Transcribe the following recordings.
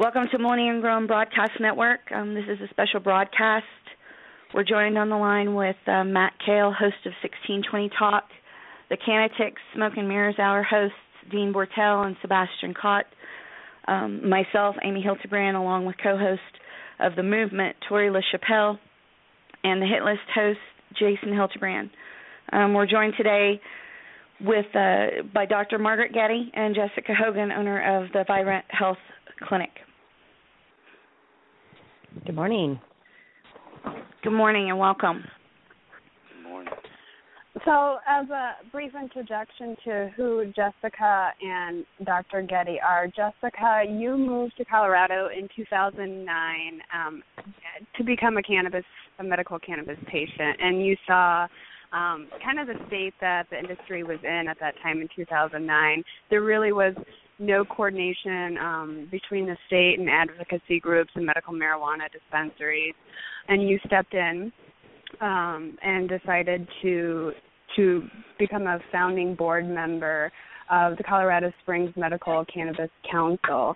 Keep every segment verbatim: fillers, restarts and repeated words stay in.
Welcome to Millennium Grown Broadcast Network. Um, this is a special broadcast. We're joined on the line with uh, Matt Kale, host of sixteen twenty Talk, the Canetics Smoke and Mirrors Hour hosts, Dean Bortel and Sebastian Cott, um, myself, Amy Hildebrand, along with co-host of The Movement, Tori LaChapelle, and the Hit List host, Jason Hildebrand. Um, we're joined today with uh, by Doctor Margaret Getty and Jessica Hogan, owner of the Vibrant Health Clinic. Good morning. Good morning and welcome. Good morning. So, as a brief introduction to who Jessica and Doctor Getty are, Jessica, you moved to Colorado in two thousand nine um, to become a cannabis, a medical cannabis patient, and you saw um, kind of the state that the industry was in at that time in two thousand nine. There really was no coordination um, between the state and advocacy groups and medical marijuana dispensaries, and you stepped in um, and decided to to become a founding board member of the Colorado Springs Medical Cannabis Council.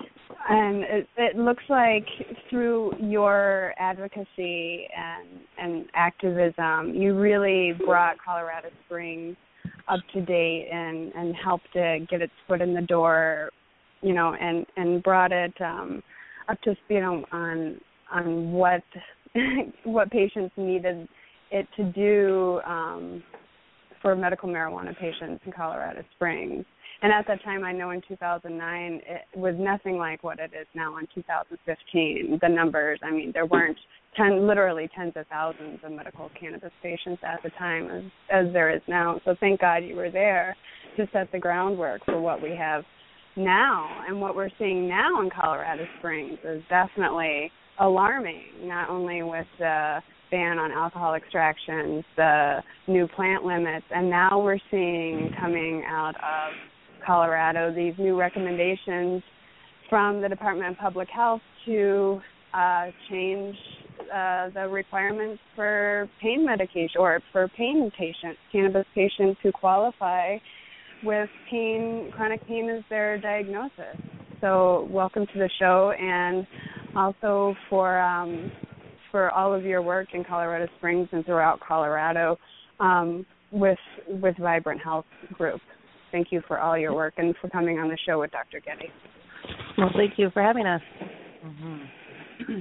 And it, it looks like through your advocacy and, and activism, you really brought Colorado Springs up to date and, and helped to get its foot in the door, you know, and, and brought it um, up to speed on on, on what what patients needed it to do um, for medical marijuana patients in Colorado Springs. And at that time, I know in two thousand nine, it was nothing like what it is now in two thousand fifteen. The numbers, I mean, there weren't ten, literally tens of thousands of medical cannabis patients at the time as, as there is now. So thank God you were there to set the groundwork for what we have now. And what we're seeing now in Colorado Springs is definitely alarming, not only with the ban on alcohol extractions, the new plant limits, and now we're seeing coming out of Colorado these new recommendations from the Department of Public Health to uh, change uh, the requirements for pain medication or for pain patients, cannabis patients who qualify with pain, chronic pain as their diagnosis. So welcome to the show, and also for um, for all of your work in Colorado Springs and throughout Colorado um, with with Vibrant Health Group. Thank you for all your work and for coming on the show with Doctor Getty. Well, thank you for having us. Mm-hmm.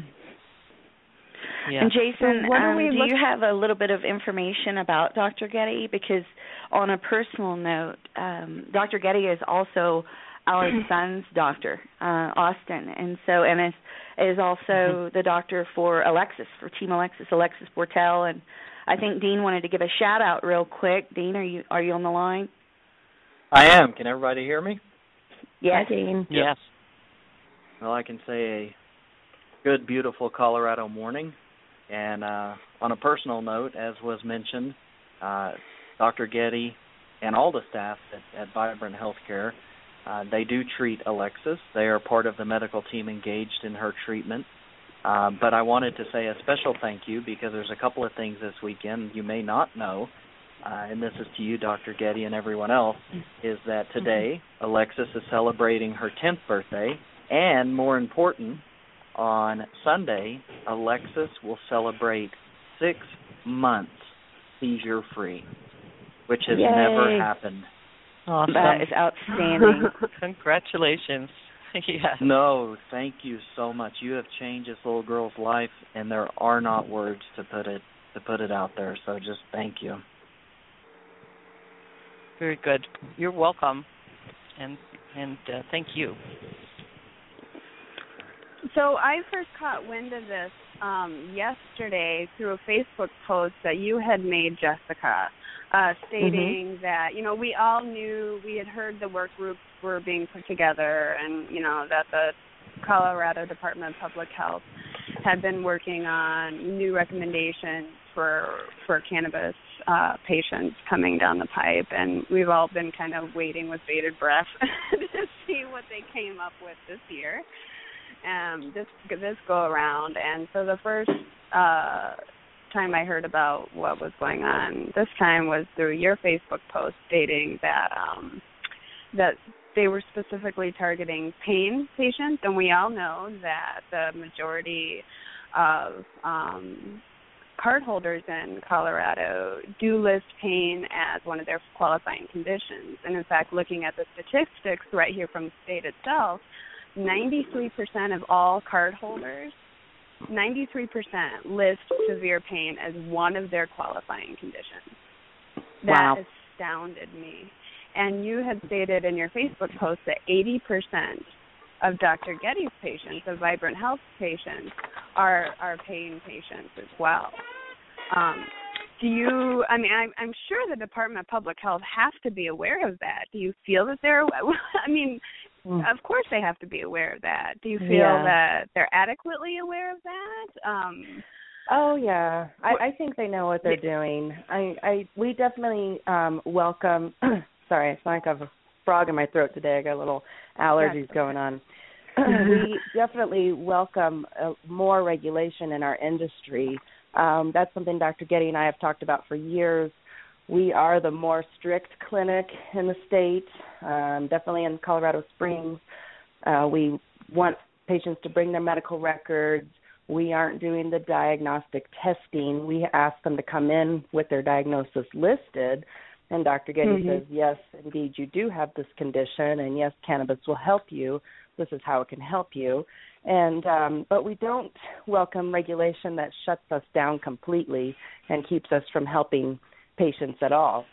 Yeah. And Jason, so um, do, do look- you have a little bit of information about Doctor Getty? Because on a personal note, um, Doctor Getty is also our son's doctor, uh, Austin, and so and is is also mm-hmm. the doctor for Alexis, for Team Alexis, Alexis Bortel, and I think Dean wanted to give a shout out real quick. Dean, are you are you on the line? I am. Can everybody hear me? Yes, Hi, Dean. Yes. Well, I can say a good, beautiful Colorado morning. And uh, on a personal note, as was mentioned, uh, Doctor Getty and all the staff at, at Vibrant Healthcare, uh, they do treat Alexis. They are part of the medical team engaged in her treatment. Uh, but I wanted to say a special thank you because there's a couple of things this weekend you may not know. Uh, and this is to you, Doctor Getty, and everyone else, is that today Alexis is celebrating her tenth birthday, and more important, on Sunday, Alexis will celebrate six months seizure-free, which has Yay. never happened. Awesome. That is outstanding. Congratulations. Yes. No, thank you so much. You have changed this little girl's life, and there are not words to put it to put it out there. So just thank you. Very good. You're welcome, and and uh, thank you. So I first caught wind of this um, yesterday through a Facebook post that you had made, Jessica, uh, stating mm-hmm. that, you know, we all knew, we had heard the work groups were being put together and, you know, that the Colorado Department of Public Health had been working on new recommendations for for cannabis uh, patients coming down the pipe, and we've all been kind of waiting with bated breath to see what they came up with this year. Um, this this go around, and so the first uh, time I heard about what was going on this time was through your Facebook post stating that um, that they were specifically targeting pain patients, and we all know that the majority of um, cardholders in Colorado do list pain as one of their qualifying conditions. And in fact, looking at the statistics right here from the state itself, ninety-three percent of all cardholders, ninety-three percent list severe pain as one of their qualifying conditions. That wow. astounded me. And you had stated in your Facebook post that eighty percent of Doctor Getty's patients, of Vibrant Health patients, are are pain patients as well. Um, do you, I mean, I'm, I'm sure the Department of Public Health has to be aware of that. Do you feel that they're, I mean, mm. of course they have to be aware of that. Do you feel yeah. that they're adequately aware of that? Um, oh, yeah. I, I think they know what they're doing. I, I we definitely um, welcome, sorry, I sound like I have a frog in my throat today. I got a little allergies That's going on. We definitely welcome uh, more regulation in our industry. Um, that's something Doctor Getty and I have talked about for years. We are the more strict clinic in the state, um, definitely in Colorado Springs. Uh, we want patients to bring their medical records. We aren't doing the diagnostic testing. We ask them to come in with their diagnosis listed. And Doctor Getty mm-hmm. says, yes, indeed, you do have this condition, and yes, cannabis will help you. This is how it can help you. And um, but we don't welcome regulation that shuts us down completely and keeps us from helping patients at all.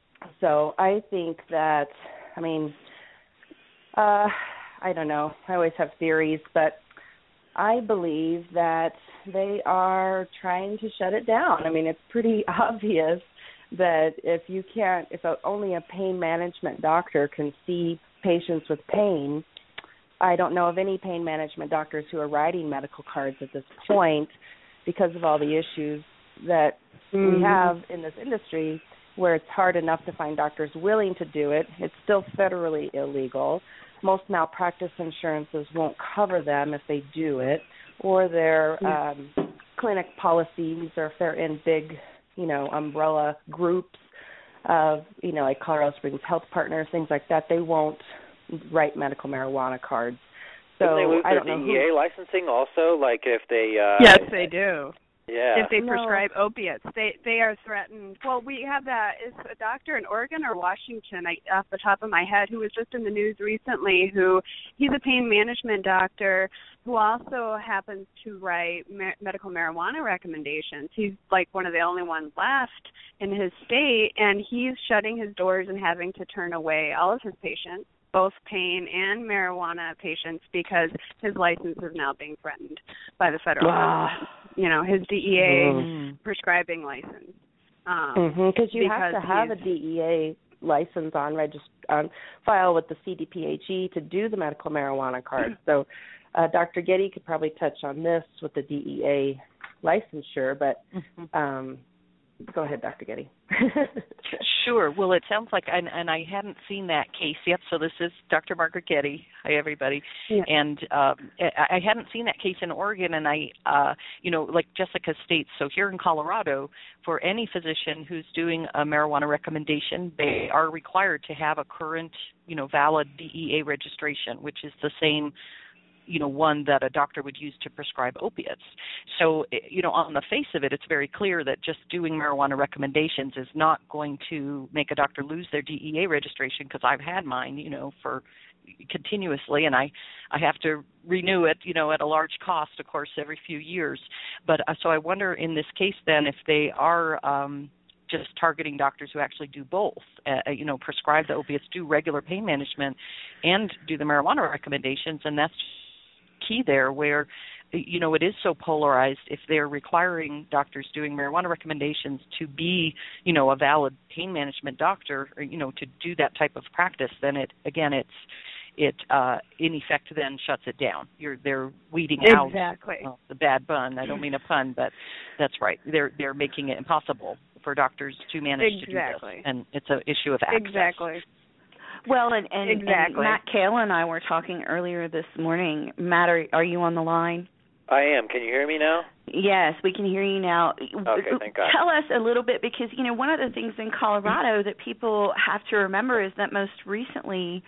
So I think that, I mean, uh, I don't know. I always have theories, but I believe that they are trying to shut it down. I mean, it's pretty obvious that if you can't, if a, only a pain management doctor can see patients with pain, I don't know of any pain management doctors who are writing medical cards at this point because of all the issues that mm-hmm. we have in this industry where it's hard enough to find doctors willing to do it. It's still federally illegal. Most malpractice insurances won't cover them if they do it, or their um, clinic policies, or if they're in big, you know, umbrella groups of, you know, like Colorado Springs Health Partners, things like that, they won't write medical marijuana cards. So Don't they lose I their don't know D E A who... licensing also? Like if they uh, yes, they do. Yeah. If they no. prescribe opiates, they they are threatened. Well, we have that. Is a doctor in Oregon or Washington, I, off the top of my head, who was just in the news recently. Who he's a pain management doctor who also happens to write ma- medical marijuana recommendations. He's like one of the only ones left in his state, and he's shutting his doors and having to turn away all of his patients, both pain and marijuana patients, because his license is now being threatened by the federal wow. government. You know, his D E A mm-hmm. prescribing license. Um, mm-hmm, you have to have a he's... D E A license on regist- on file with the C D P H E to do the medical marijuana card. So uh, Doctor Getty could probably touch on this with the D E A licensure, but mm-hmm. um, go ahead, Doctor Getty. Sure. Well, it sounds like, and, and I hadn't seen that case yet, so this is Doctor Margaret Getty. Hi, everybody. Yeah. And um, I, I hadn't seen that case in Oregon, and I, uh, you know, like Jessica states, so here in Colorado, for any physician who's doing a marijuana recommendation, they are required to have a current, you know, valid D E A registration, which is the same, you know, one that a doctor would use to prescribe opiates. So, you know, on the face of it, it's very clear that just doing marijuana recommendations is not going to make a doctor lose their D E A registration, because I've had mine, you know, for continuously, and I, I have to renew it, you know, at a large cost, of course, every few years. But uh, so I wonder in this case then if they are um, just targeting doctors who actually do both, uh, you know, prescribe the opiates, do regular pain management, and do the marijuana recommendations, and that's key there, where, you know, it is so polarized. If they're requiring doctors doing marijuana recommendations to be, you know, a valid pain management doctor, or, you know, to do that type of practice, then it, again, it's, it, uh, in effect then shuts it down. You're, they're weeding exactly. out well, the bad bun. I don't mean a pun, but that's right. They're, they're making it impossible for doctors to manage exactly. to do this. And it's an issue of access. Exactly. Well, and, and, exactly. and Matt Kale and I were talking earlier this morning. Matt, are, are you on the line? I am. Can you hear me now? Yes, we can hear you now. Okay, thank God. Tell us a little bit, because, you know, one of the things in Colorado that people have to remember is that most recently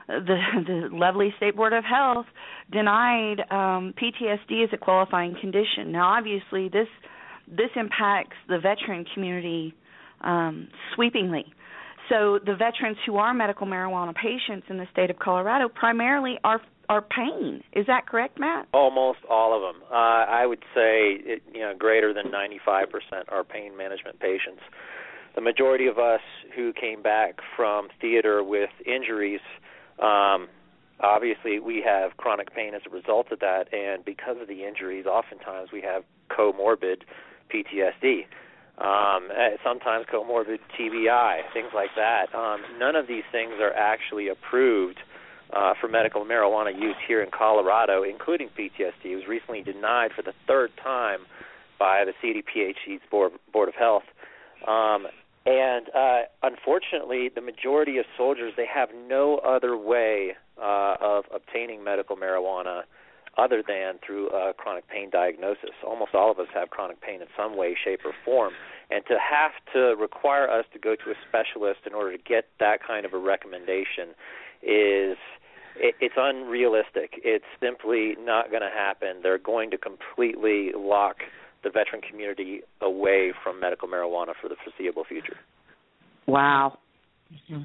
the the lovely State Board of Health denied um, P T S D as a qualifying condition. Now, obviously, this this impacts the veteran community um, sweepingly. So the veterans who are medical marijuana patients in the state of Colorado primarily are are pain. Is that correct, Matt? Almost all of them. Uh, I would say it, you know greater than ninety-five percent are pain management patients. The majority of us who came back from theater with injuries, um, obviously we have chronic pain as a result of that, and because of the injuries, oftentimes we have comorbid P T S D. Um, sometimes comorbid T B I, things like that. Um, none of these things are actually approved uh, for medical marijuana use here in Colorado, including P T S D. It was recently denied for the third time by the C D P H E's Board, Board of Health. Um, and uh, unfortunately, the majority of soldiers, they have no other way uh, of obtaining medical marijuana other than through a chronic pain diagnosis. Almost all of us have chronic pain in some way, shape, or form. And to have to require us to go to a specialist in order to get that kind of a recommendation is, it, it's unrealistic. It's simply not going to happen. They're going to completely lock the veteran community away from medical marijuana for the foreseeable future. Wow. Mm-hmm.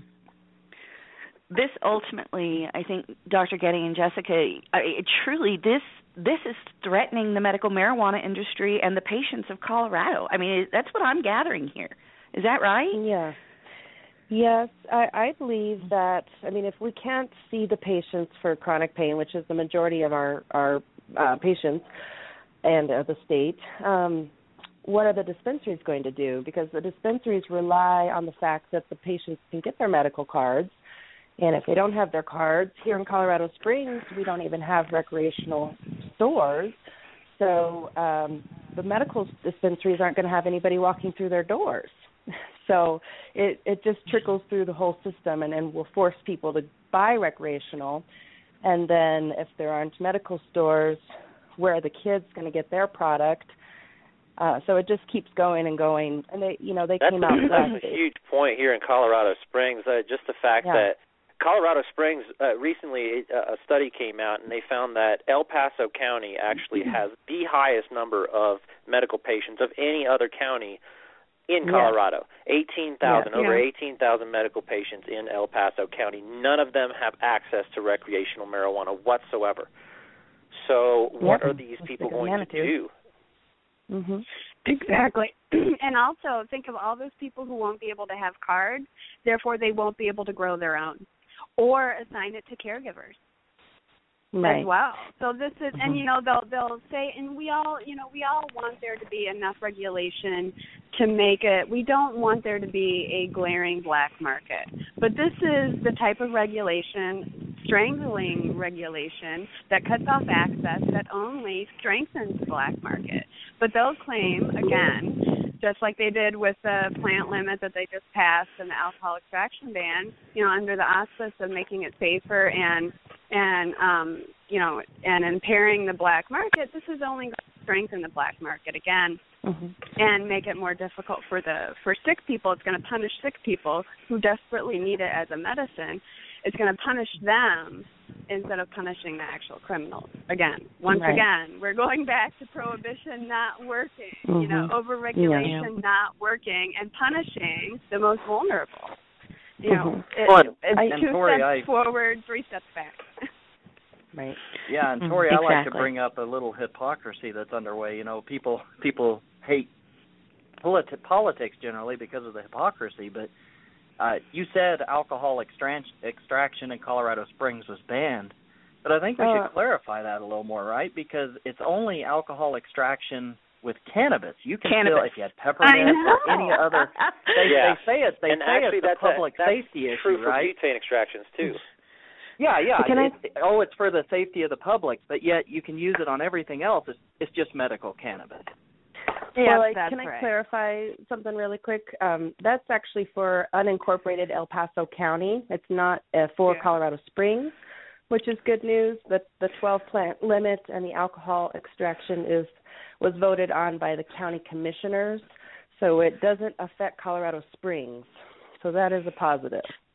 This ultimately, I think, Doctor Getty and Jessica, I, it truly, this this is threatening the medical marijuana industry and the patients of Colorado. I mean, that's what I'm gathering here. Is that right? Yeah. Yes, I, I believe that, I mean, if we can't see the patients for chronic pain, which is the majority of our, our uh, patients and uh, the state, um, what are the dispensaries going to do? Because the dispensaries rely on the fact that the patients can get their medical cards. And if they don't have their cards, here in Colorado Springs, we don't even have recreational stores. So um, the medical dispensaries aren't going to have anybody walking through their doors. So it, it just trickles through the whole system and, and will force people to buy recreational. And then if there aren't medical stores, where are the kids going to get their product? Uh, so it just keeps going and going. And they, you know, they that's came a, out. That's a huge point here in Colorado Springs. Uh, just the fact yeah. that Colorado Springs, uh, recently a study came out, and they found that El Paso County actually has the highest number of medical patients of any other county in Colorado. Yeah. eighteen thousand, yeah. over yeah. eighteen thousand medical patients in El Paso County. None of them have access to recreational marijuana whatsoever. So what yeah. are these people going to do? Mm-hmm. Exactly. And also think of all those people who won't be able to have cards, therefore they won't be able to grow their own or assign it to caregivers right. as well. So this is, mm-hmm. and you know, they'll they'll say, and we all, you know, we all want there to be enough regulation to make it. We don't want there to be a glaring black market, but this is the type of regulation, strangling regulation, that cuts off access, that only strengthens the black market. But they'll claim, again, just like they did with the plant limit that they just passed and the alcohol extraction ban, you know, under the auspice of making it safer and and um, you know, and impairing the black market, this is only going to strengthen the black market again mm-hmm. and make it more difficult for the for sick people. It's going to punish sick people who desperately need it as a medicine. It's going to punish them instead of punishing the actual criminals. Again, once right. again, we're going back to prohibition not working, mm-hmm. you know, over-regulation yeah. not working, and punishing the most vulnerable. You know, mm-hmm. it, well, it's and two Tori, steps I, forward, three steps back. Right. Yeah, and Tori, exactly. I like to bring up a little hypocrisy that's underway. You know, people people hate politi- politics generally because of the hypocrisy, but Uh, you said alcohol extract- extraction in Colorado Springs was banned, but I think we uh, should clarify that a little more, right? Because it's only alcohol extraction with cannabis. You can cannabis. still, if you had peppermint or any other, they, yeah. they say it. They and say actually it's a that's public a, that's safety true issue, for right? butane extractions too. Yeah, yeah. Can it, I... Oh, it's for the safety of the public, but yet you can use it on everything else. It's, it's just medical cannabis. Yeah, well, that's can right. I clarify something really quick? Um, that's actually for unincorporated El Paso County. It's not uh, for yeah. Colorado Springs, which is good news. The the twelve plant limit and the alcohol extraction is was voted on by the county commissioners, so it doesn't affect Colorado Springs. So that is a positive.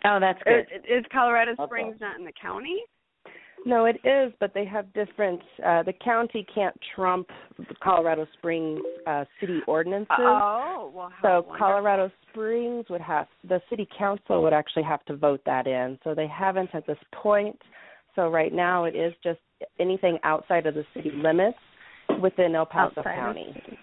Oh, that's good. Is, is Colorado Okay. Springs not in the county? No, it is, but they have different. Uh, the county can't trump the Colorado Springs uh, city ordinances. Oh, well, how So wonderful. Colorado Springs would have, the city council would actually have to vote that in. So they haven't at this point. So right now it is just anything outside of the city limits within El Paso Outside of County. city.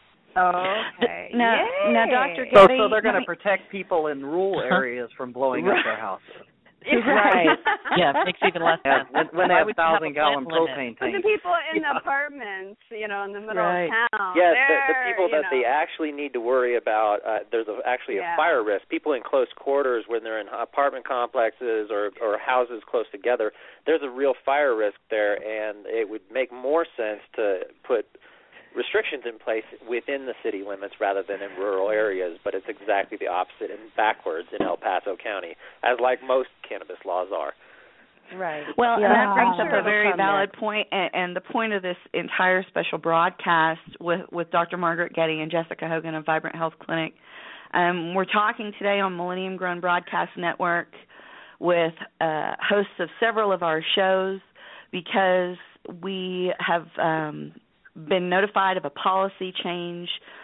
Okay. Now, Yay. now, Doctor So, Getty, so they're going let to protect people in rural areas from blowing up their houses. Right. Yeah, it makes even less Yeah, sense. when, when they Why have would you have a thousand gallon plant limit? propane But the tanks. people in Yeah. the apartments, you know, in the middle Right. of town. Yeah, the, the they're, people you that know, they actually need to worry about, uh, there's a, actually Yeah. a fire risk. People in close quarters when they're in apartment complexes or, or houses close together, there's a real fire risk there, and it would make more sense to put restrictions in place within the city limits rather than in rural areas, but it's exactly the opposite and backwards in El Paso County, as like most cannabis laws are. Right. Well, Yeah, and that I'm brings sure up a it'll very come valid there. point, and, and the point of this entire special broadcast with, with Doctor Margaret Getty and Jessica Hogan of Vibrant Health Clinic. Um, we're talking today on Millennium Grown Broadcast Network with uh, hosts of several of our shows because we have um, been notified of a policy change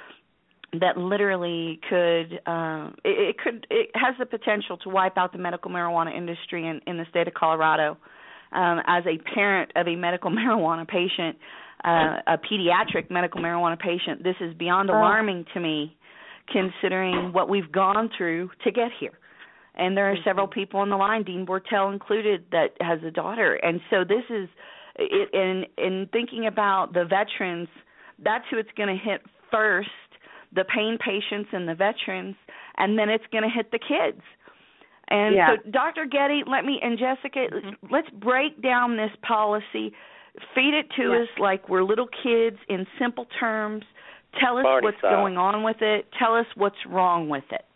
that literally could uh, it, it could it has the potential to wipe out the medical marijuana industry in, in the state of Colorado. Um, as a parent of a medical marijuana patient, uh, a pediatric medical marijuana patient, this is beyond alarming to me, considering what we've gone through to get here. And there are several people on the line, Dean Bortel included, that has a daughter. And so this is, it, in in thinking about the veterans, that's who it's going to hit first. The pain patients and the veterans, and then it's going to hit the kids. And Yeah. so, Doctor Getty, let me, and Jessica, Mm-hmm. let's break down this policy, feed it to Yeah. us like we're little kids in simple terms. Tell us Barney what's style. going on with it. Tell us what's wrong with it.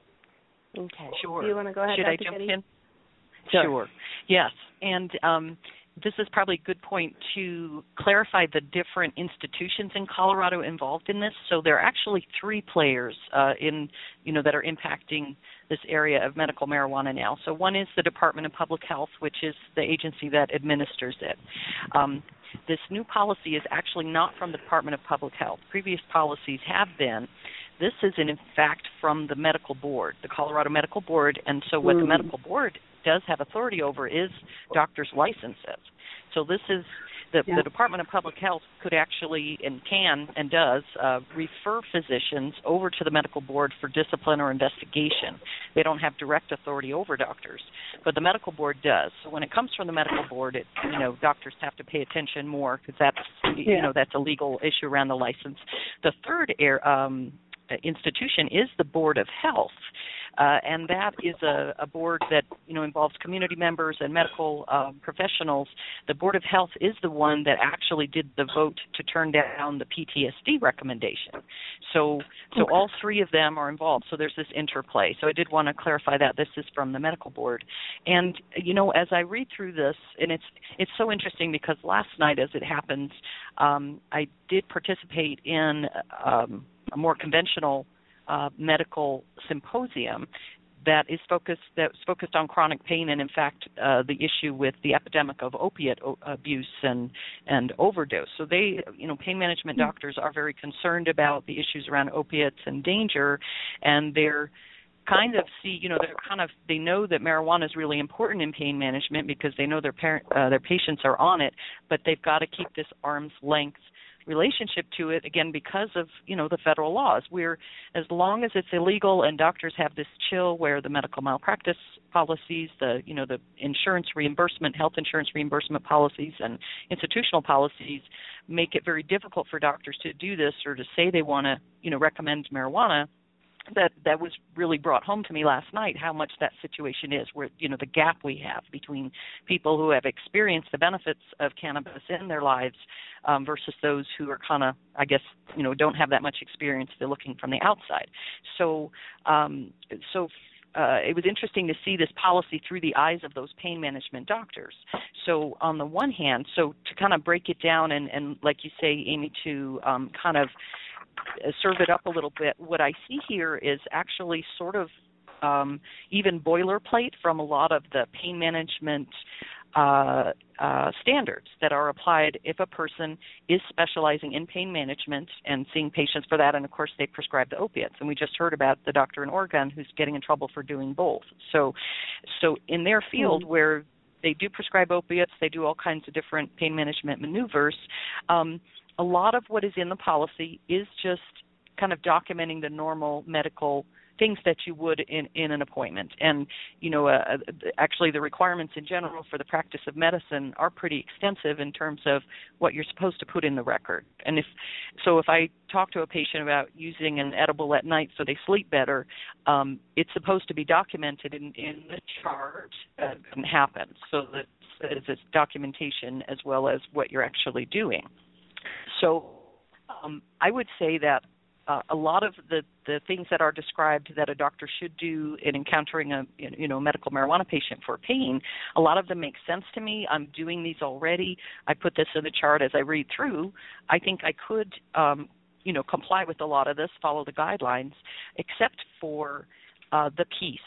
Okay. Sure. Do you want to go ahead, Should Doctor I jump Getty? in? Sure. Sure. Yes. And um, this is probably a good point to clarify the different institutions in Colorado involved in this. So there are actually three players uh, in, you know, that are impacting this area of medical marijuana now. So one is the Department of Public Health, which is the agency that administers it. Um, this new policy is actually not from the Department of Public Health. Previous policies have been. This is, in fact, from the Medical Board, the Colorado Medical Board. And so what Mm. the Medical Board does have authority over is doctors' licenses. So this is the, Yeah. the Department of Public Health could actually and can and does uh, refer physicians over to the Medical Board for discipline or investigation. They don't have direct authority over doctors, but the Medical Board does. So when it comes from the Medical Board, it, you know, doctors have to pay attention more because that's you Yeah. know that's a legal issue around the license. The third air, um, institution is the Board of Health. Uh, and that is a, a board that, you know, involves community members and medical uh, professionals. The Board of Health is the one that actually did the vote to turn down the P T S D recommendation. So, so all three of them are involved. So there's this interplay. So I did want to clarify that this is from the Medical Board. And you know, as I read through this, and it's it's so interesting because last night, as it happens, um, I did participate in um, a more conventional Uh, medical symposium that is focused that's focused on chronic pain and, in fact, uh, the issue with the epidemic of opiate o- abuse and and overdose. So they, you know, pain management doctors are very concerned about the issues around opiates and danger, and they're kind of see, you know, they're kind of they know that marijuana is really important in pain management because they know their parent uh, their patients are on it, but they've got to keep this arm's length relationship to it, again, because of, you know, the federal laws. We're, as long as it's illegal and doctors have this chill where the medical malpractice policies, the, you know, the insurance reimbursement, health insurance reimbursement policies and institutional policies make it very difficult for doctors to do this or to say they want to, you know, recommend marijuana, that that was really brought home to me last night, how much that situation is, where, you know, the gap we have between people who have experienced the benefits of cannabis in their lives um, versus those who are kind of, I guess, you know, don't have that much experience. They're looking from the outside. So, um, so uh, it was interesting to see this policy through the eyes of those pain management doctors. So on the one hand, so to kind of break it down and, and like you say, Amy, to um, kind of serve it up a little bit, what I see here is actually sort of um, even boilerplate from a lot of the pain management uh, uh, standards that are applied if a person is specializing in pain management and seeing patients for that. And, of course, they prescribe the opiates. And we just heard about the doctor in Oregon who's getting in trouble for doing both. So, so in their field mm-hmm. where they do prescribe opiates, they do all kinds of different pain management maneuvers, um, a lot of what is in the policy is just kind of documenting the normal medical things that you would in, in an appointment. And, you know, uh, actually the requirements in general for the practice of medicine are pretty extensive in terms of what you're supposed to put in the record. And if so if I talk to a patient about using an edible at night so they sleep better, um, it's supposed to be documented in, in the chart as it happens, so that it's documentation as well as what you're actually doing. So um, I would say that Uh, a lot of the, the things that are described that a doctor should do in encountering a you know medical marijuana patient for pain, a lot of them make sense to me. I'm doing these already. I put this in the chart as I read through. I think I could um, you know comply with a lot of this, follow the guidelines, except for uh, the piece.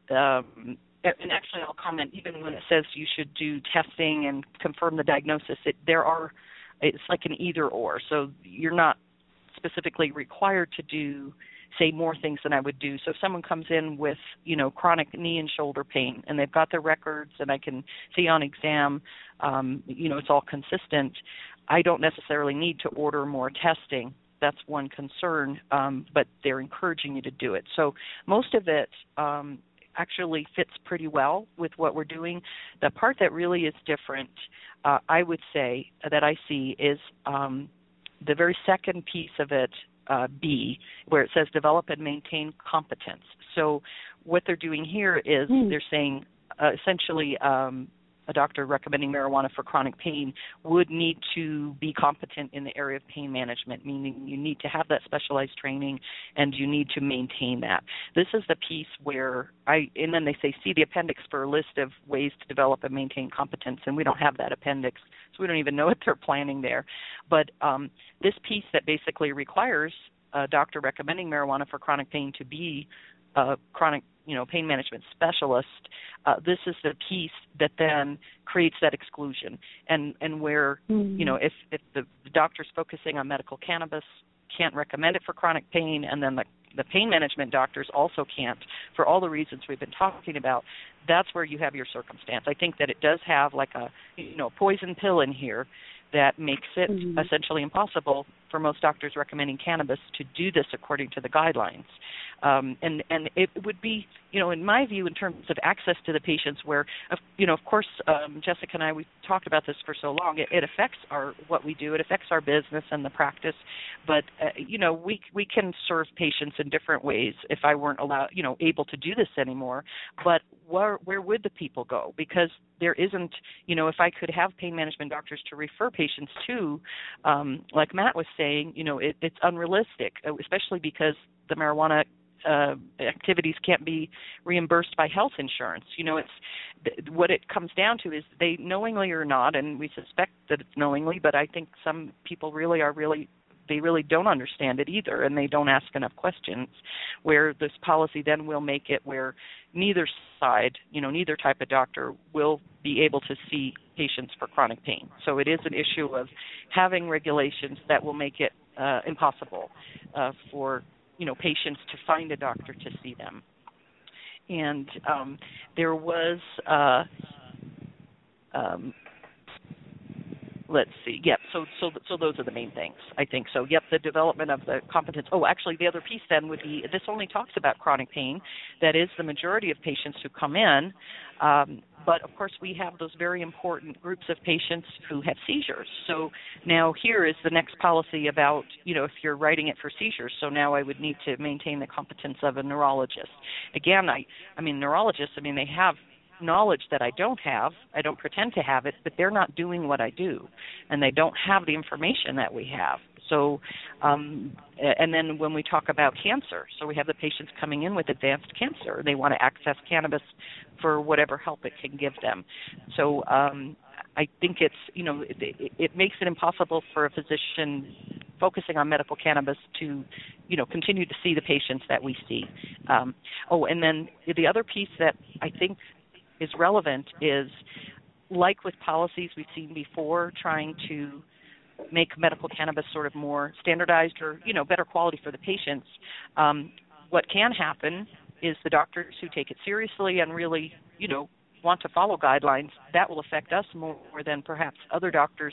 Um, and actually, I'll comment even when it says you should do testing and confirm the diagnosis. It, there are it's like an either or. So you're not specifically required to do, say, more things than I would do. So if someone comes in with, you know, chronic knee and shoulder pain, and they've got their records, and I can see on exam, um, you know, it's all consistent, I don't necessarily need to order more testing. That's one concern, um, but they're encouraging you to do it. So most of it um, actually fits pretty well with what we're doing. The part that really is different, uh, I would say, that I see is um, the very second piece of it, uh, B, where it says develop and maintain competence. So what they're doing here is mm. they're saying uh, essentially um, a doctor recommending marijuana for chronic pain would need to be competent in the area of pain management, meaning you need to have that specialized training and you need to maintain that. This is the piece where I, and then they say, see the appendix for a list of ways to develop and maintain competence, and we don't have that appendix, so we don't even know what they're planning there. But um, this piece that basically requires a doctor recommending marijuana for chronic pain to be a chronic, you know, pain management specialist, uh, this is the piece that then creates that exclusion. And and where, mm-hmm. you know, if, if the, the doctor's focusing on medical cannabis, can't recommend it for chronic pain, and then the, the pain management doctors also can't, for all the reasons we've been talking about, that's where you have your circumstance. I think that it does have like a, you know, poison pill in here that makes it mm-hmm. essentially impossible for most doctors recommending cannabis to do this according to the guidelines. Um, and, and it would be, you know, in my view, in terms of access to the patients where, you know, of course, um, Jessica and I, we've talked about this for so long, it, it affects our what we do. It affects our business and the practice. But, uh, you know, we we can serve patients in different ways if I weren't allowed, you know, able to do this anymore. But where, where would the people go? Because there isn't, you know, if I could have pain management doctors to refer patients to, um, like Matt was saying, you know, it, it's unrealistic, especially because the marijuana uh, activities can't be reimbursed by health insurance. You know, it's what it comes down to is they knowingly or not, and we suspect that it's knowingly, but I think some people really are really they really don't understand it either, and they don't ask enough questions, where this policy then will make it where neither side, you know, neither type of doctor will be able to see patients for chronic pain. So it is an issue of having regulations that will make it uh, impossible uh, for, you know, patients to find a doctor to see them. And um, there was uh, um, Let's see. Yep. So, so, so those are the main things, I think. So, yep. The development of the competence. Oh, actually, the other piece then would be this only talks about chronic pain. That is the majority of patients who come in. Um, but of course, we have those very important groups of patients who have seizures. So now here is the next policy about, you know, if you're writing it for seizures. So now I would need to maintain the competence of a neurologist. Again, I, I mean, neurologists. I mean, they have knowledge that I don't have. I don't pretend to have it, but they're not doing what I do, and they don't have the information that we have. So, um, and then when we talk about cancer, so we have the patients coming in with advanced cancer. They want to access cannabis for whatever help it can give them. So um, I think it's, you know, it, it makes it impossible for a physician focusing on medical cannabis to, you know, continue to see the patients that we see. Um, oh, and then the other piece that I think is relevant is, like with policies we've seen before, trying to make medical cannabis sort of more standardized or, you know, better quality for the patients. Um, what can happen is the doctors who take it seriously and really, you know, want to follow guidelines, that will affect us more than perhaps other doctors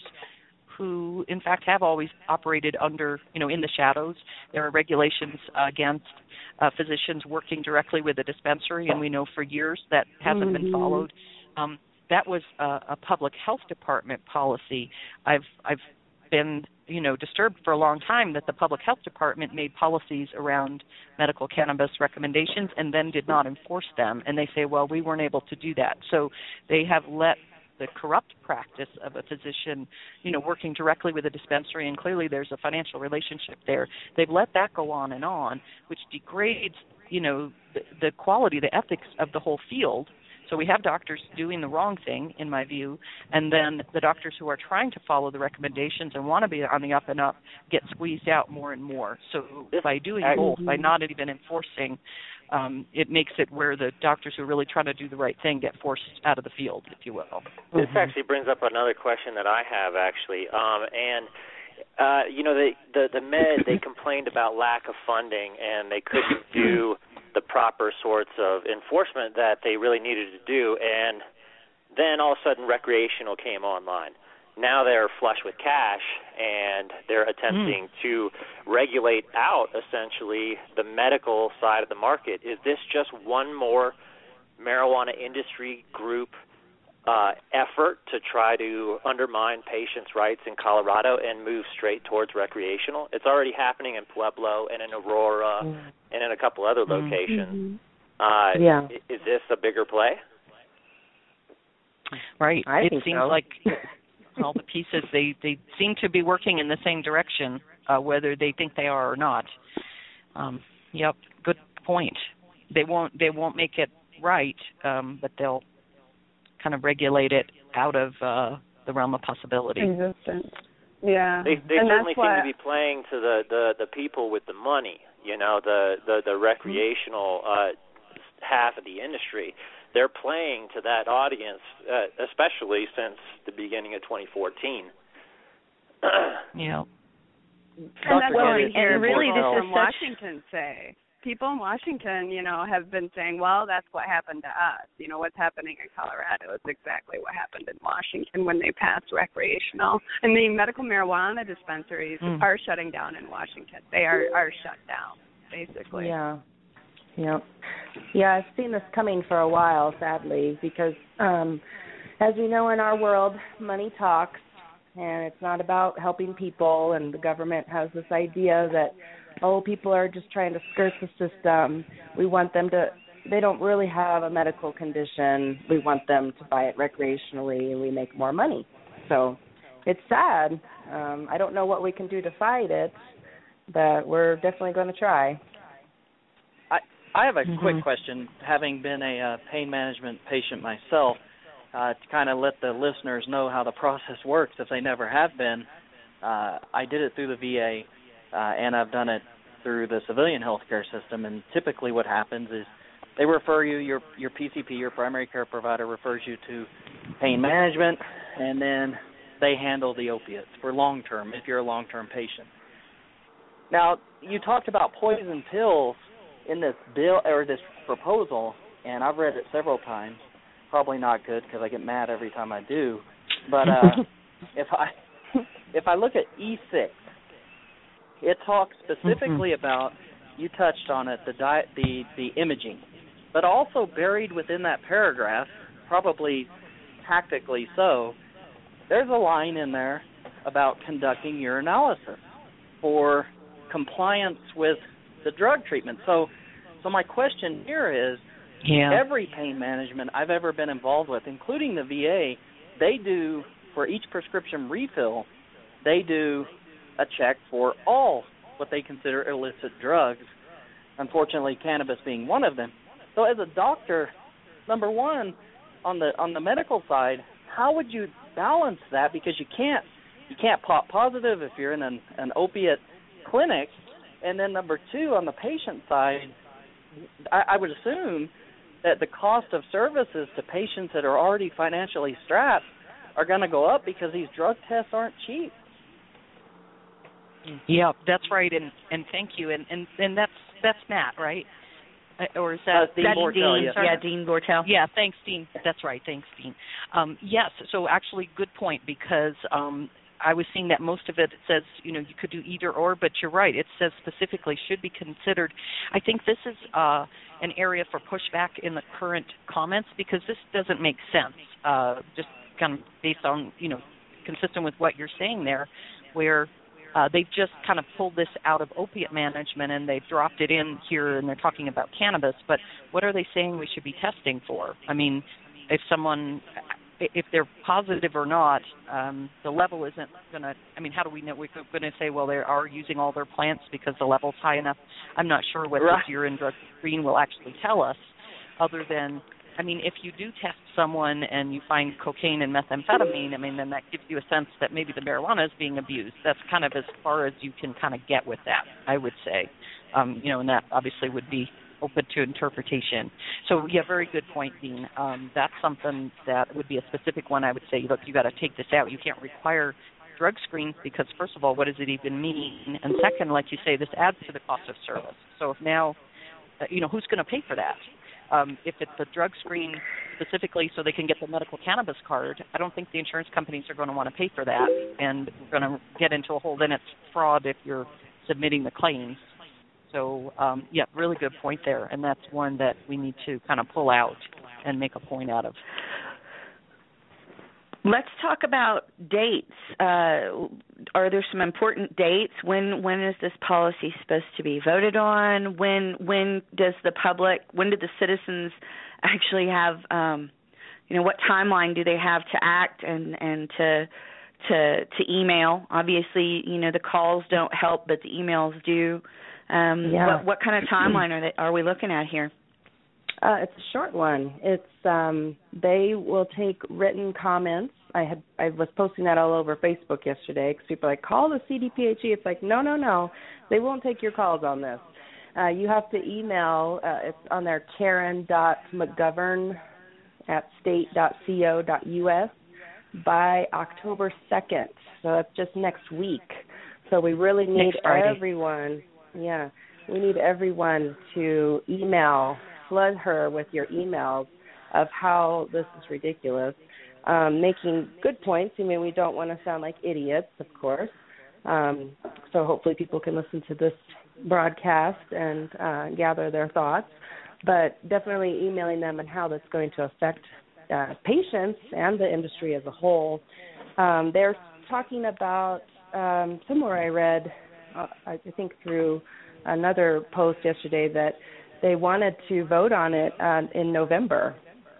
who, in fact, have always operated under, you know, in the shadows. There are regulations against uh, physicians working directly with a dispensary, and we know for years that hasn't mm-hmm. been followed. Um, that was a, a public health department policy. I've I've been, you know, disturbed for a long time that the public health department made policies around medical cannabis recommendations and then did not enforce them. And they say, well, we weren't able to do that. So they have let the corrupt practice of a physician, you know, working directly with a dispensary, and clearly there's a financial relationship there. They've let that go on and on, which degrades, you know, the, the quality, the ethics of the whole field. So we have doctors doing the wrong thing, in my view, and then the doctors who are trying to follow the recommendations and want to be on the up and up get squeezed out more and more. So by doing both, by not even enforcing, um, it makes it where the doctors who are really trying to do the right thing get forced out of the field, if you will. This mm-hmm. actually brings up another question that I have, actually. Um, and, uh, you know, the, the, the Med, they complained about lack of funding, and they couldn't do the proper sorts of enforcement that they really needed to do, and then all of a sudden recreational came online. Now they're flush with cash, and they're attempting mm. to regulate out, essentially, the medical side of the market. Is this just one more marijuana industry group uh, effort to try to undermine patients' rights in Colorado and move straight towards recreational? It's already happening in Pueblo and in Aurora mm. and in a couple other locations. Mm-hmm. Uh, yeah. Is this a bigger play? Right. I it think seems so. like all the pieces, they, they seem to be working in the same direction, uh, whether they think they are or not. Um, yep, good point. They won't they won't make it right, um, but they'll kind of regulate it out of uh, the realm of possibility. Existence. Yeah. They, they and certainly that's seem what... to be playing to the, the, the people with the money, you know, the, the, the recreational uh, half of the industry. They're playing to that audience, uh, especially since the beginning of twenty fourteen. yeah. And that's what we hear and really people this from is such... Washington say. People in Washington, you know, have been saying, well, that's what happened to us. You know, what's happening in Colorado is exactly what happened in Washington when they passed recreational. And the medical marijuana dispensaries mm. are shutting down in Washington. They are, are shut down, basically. Yeah. Yeah. Yeah, I've seen this coming for a while, sadly, because um, as we know in our world, money talks, and it's not about helping people, and the government has this idea that, oh, people are just trying to skirt the system. We want them to, they don't really have a medical condition. We want them to buy it recreationally, and we make more money. So it's sad. Um, I don't know what we can do to fight it, but we're definitely going to try. I, I have a mm-hmm. quick question, having been a uh, pain management patient myself, uh, to kind of let the listeners know how the process works if they never have been. Uh, I did it through the V A, uh, and I've done it through the civilian healthcare system, and typically what happens is they refer you, your your P C P, your primary care provider, refers you to pain management, and then they handle the opiates for long-term, if you're a long-term patient. Now, you talked about poison pills in this bill or this proposal, and I've read it several times. Probably not good because I get mad every time I do. But uh, if I if I look at E six, it talks specifically mm-hmm. about, you touched on it, the di- the the imaging, but also buried within that paragraph, probably tactically so, there's a line in there about conducting urinalysis for compliance with the drug treatment. So, so my question here is, yeah. every pain management I've ever been involved with, including the V A, they do, for each prescription refill, they do a check for all what they consider illicit drugs, unfortunately cannabis being one of them. So as a doctor, number one, on the on the medical side, how would you balance that? Because you can't you can't pop positive if you're in an, an opiate clinic. And then number two, on the patient side, I, I would assume that the cost of services to patients that are already financially strapped are going to go up because these drug tests aren't cheap. Yeah, that's right, and and thank you, and and, and that's that's Matt, right? Uh, or is that uh, Dean That's Bortel, Dean. yes. Yeah, Dean Bortel. Yeah, thanks, Dean. That's right, thanks, Dean. Um, yes, so actually, good point, because um, I was seeing that most of it says, you know, you could do either or, but you're right. It says specifically should be considered. I think this is uh, an area for pushback in the current comments, because this doesn't make sense, uh, just kind of based on, you know, consistent with what you're saying there, where uh, they've just kind of pulled this out of opiate management and they've dropped it in here and they're talking about cannabis, but what are they saying we should be testing for? I mean, if someone, if they're positive or not, um, the level isn't going to, I mean, how do we know? We're going to say, well, they are using all their plants because the level's high enough. I'm not sure what right. this urine drug screen will actually tell us, other than, I mean, if you do test someone and you find cocaine and methamphetamine, I mean, then that gives you a sense that maybe the marijuana is being abused. That's kind of as far as you can kind of get with that, I would say. Um, you know, and that obviously would be open to interpretation. So, yeah, very good point, Dean. Um, that's something that would be a specific one. I would say, look, you got to take this out. You can't require drug screens because, first of all, what does it even mean? And second, like you say, this adds to the cost of service. So if now, uh, you know, who's going to pay for that? Um, if it's a drug screen specifically so they can get the medical cannabis card, I don't think the insurance companies are going to want to pay for that, and we're going to get into a whole, then it's fraud if you're submitting the claims. So, um, yeah, really good point there, and that's one that we need to kind of pull out and make a point out of. Let's talk about dates. Uh, are there some important dates? When when is this policy supposed to be voted on? When when does the public, when do the citizens actually have, um, you know, what timeline do they have to act and, and to to to email? Obviously, you know, the calls don't help, but the emails do. Um, yeah. What what kind of timeline are they, are we looking at here? Uh, it's a short one. It's um, they will take written comments. I had I was posting that all over Facebook yesterday because people are like, call the C D P H E. It's like, no, no, no. They won't take your calls on this. Uh, you have to email. Uh, it's on there, Karen dot McGovern at state dot co dot U S by October second. So that's just next week. So we really need everyone. Yeah, we need everyone to email. Flood her with your emails of how this is ridiculous, um, making good points. I mean, we don't want to sound like idiots, of course. Um, so hopefully people can listen to this broadcast and uh, gather their thoughts. But definitely emailing them and how that's going to affect uh, patients and the industry as a whole. Um, they're talking about, um, somewhere I read, uh, I think through another post yesterday, that they wanted to vote on it uh, in November.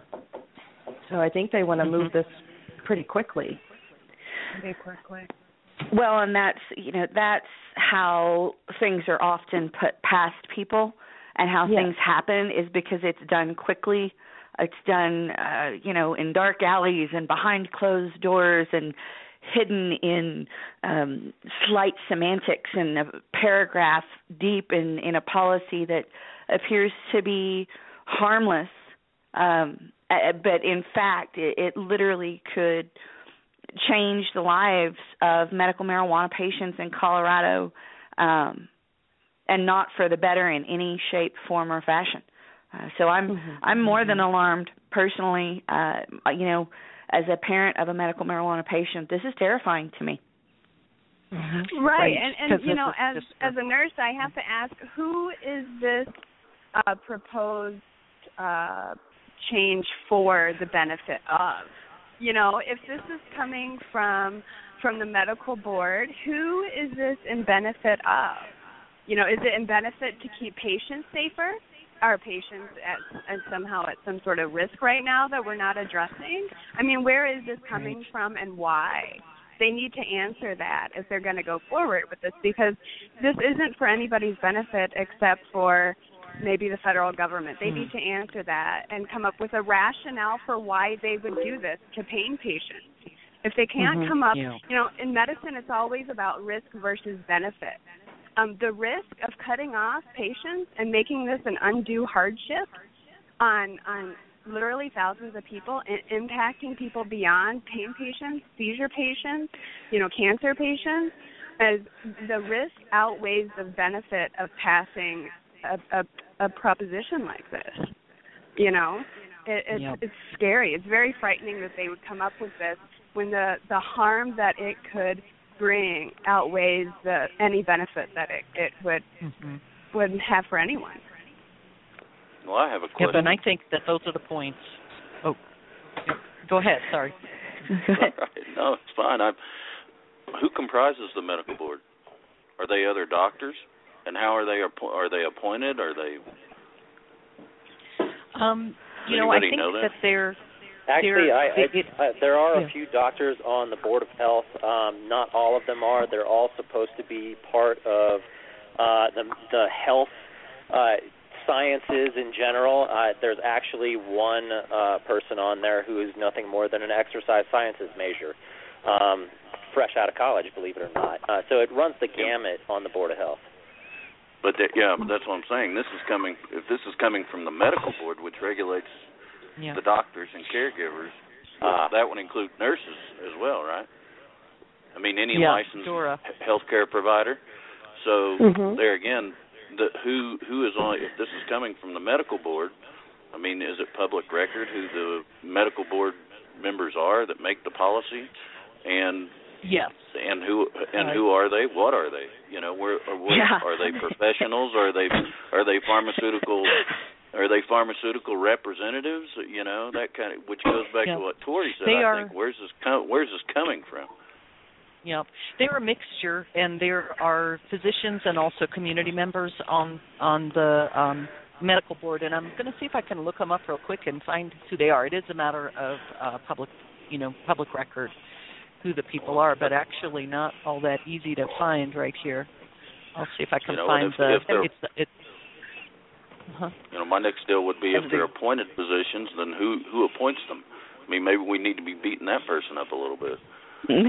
So I think they want to move this pretty quickly. Pretty quickly. Well, and that's, you know, that's how things are often put past people, and how yes. things happen is because it's done quickly. It's done, uh, you know, in dark alleys and behind closed doors and hidden in um, slight semantics and a paragraph deep in, in a policy that appears to be harmless, um, but in fact, it, it literally could change the lives of medical marijuana patients in Colorado, um, and not for the better in any shape, form, or fashion. Uh, so I'm mm-hmm. I'm more than alarmed personally. Uh, you know, as a parent of a medical marijuana patient, this is terrifying to me. Mm-hmm. Right, right, and, and you know, as just, as a nurse, I have to ask, who is this uh, proposed uh, change for the benefit of? You know, if this is coming from from the medical board, who is this in benefit of? You know, is it in benefit to keep patients safer? Are patients at, at somehow at some sort of risk right now that we're not addressing? I mean, where is this coming from and why? They need to answer that if they're going to go forward with this, because this isn't for anybody's benefit except for maybe the federal government. They need to answer that and come up with a rationale for why they would do this to pain patients. If they can't mm-hmm. come up, yeah. you know, in medicine it's always about risk versus benefit. Um, the risk of cutting off patients and making this an undue hardship on on literally thousands of people and impacting people beyond pain patients, seizure patients, you know, cancer patients, as the risk outweighs the benefit of passing a, a, a proposition like this. You know, it, it's, yep. it's scary. It's very frightening that they would come up with this when the, the harm that it could bring outweighs the any benefit that it, it would mm-hmm. would have for anyone. Well, I have a question. Yep, and I think that those are the points. Oh, yep. Go ahead. Sorry. Right. No, it's fine. I'm, who comprises the medical board? Are they other doctors? And how are they are they appointed? Are they? Um, you Does know, I anybody think know that they're. Actually, they're, I, I, it, I, there are yeah. a few doctors on the Board of Health. Um, not all of them are. They're all supposed to be part of uh, the the health uh, sciences in general. Uh, there's actually one uh, person on there who is nothing more than an exercise sciences major, um, fresh out of college, believe it or not. Uh, so it runs the gamut on the Board of Health. But that, yeah, but that's what I'm saying. This is coming. If this is coming from the medical board, which regulates yeah. the doctors and caregivers, uh, that would include nurses as well, right? I mean, any yeah, licensed sure. healthcare provider. So mm-hmm. there again, the, who who is on? If this is coming from the medical board, I mean, is it public record who the medical board members are that make the policy? And yes, and who and right. who are they? What are they? You know, where, or where yeah. are they professionals? Are they are they pharmaceutical? Are they pharmaceutical representatives? You know, that kind of, which goes back yeah. to what Tori said. They I are, think where's this com- where's this coming from? Yeah, they're a mixture, and there are physicians and also community members on on the um, medical board. And I'm going to see if I can look them up real quick and find who they are. It is a matter of uh, public, you know, public record who the people are, but actually not all that easy to find right here. I'll see if I can you know, find if, the. If they're, it's, it's, uh-huh. You know, my next deal would be if they're appointed positions, then who who appoints them? I mean, maybe we need to be beating that person up a little bit. well,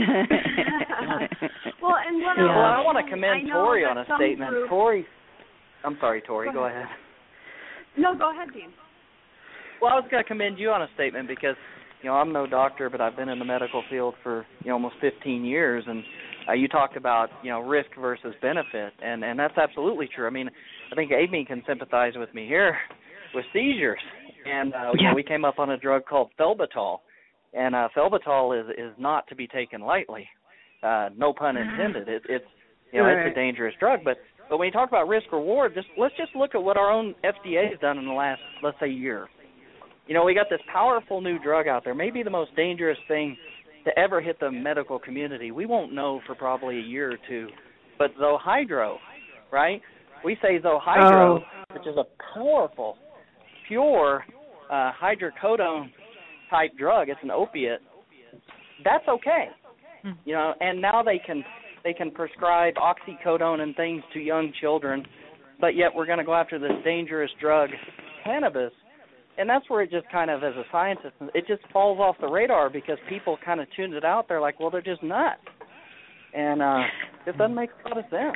and what yeah. else? Well, I want to commend Tori on a statement. Group... Tori, I'm sorry, Tori, go, go ahead. ahead. No, go ahead, Dean. Well, I was going to commend you on a statement because, you know, I'm no doctor, but I've been in the medical field for, you know, almost fifteen years, and uh, you talked about, you know, risk versus benefit, and, and that's absolutely true. I mean, I think Amy can sympathize with me here with seizures, and uh, you yeah. know, we came up on a drug called Felbutol, and uh, Felbutol is is not to be taken lightly, uh, no pun intended. It, it's you know right. it's a dangerous drug, but but when you talk about risk reward, just let's just look at what our own F D A has done in the last, let's say, year. You know, we got this powerful new drug out there, maybe the most dangerous thing to ever hit the medical community. We won't know for probably a year or two, but Zohydro, right? We say Zohydro, oh. which is a powerful, pure uh, hydrocodone type drug. It's an opiate. That's okay, hmm. you know. And now they can they can prescribe oxycodone and things to young children, but yet we're going to go after this dangerous drug, cannabis. And that's where it just kind of, as a scientist, it just falls off the radar because people kind of tune it out. They're like, well, they're just nuts. And uh, it doesn't make a lot of sense.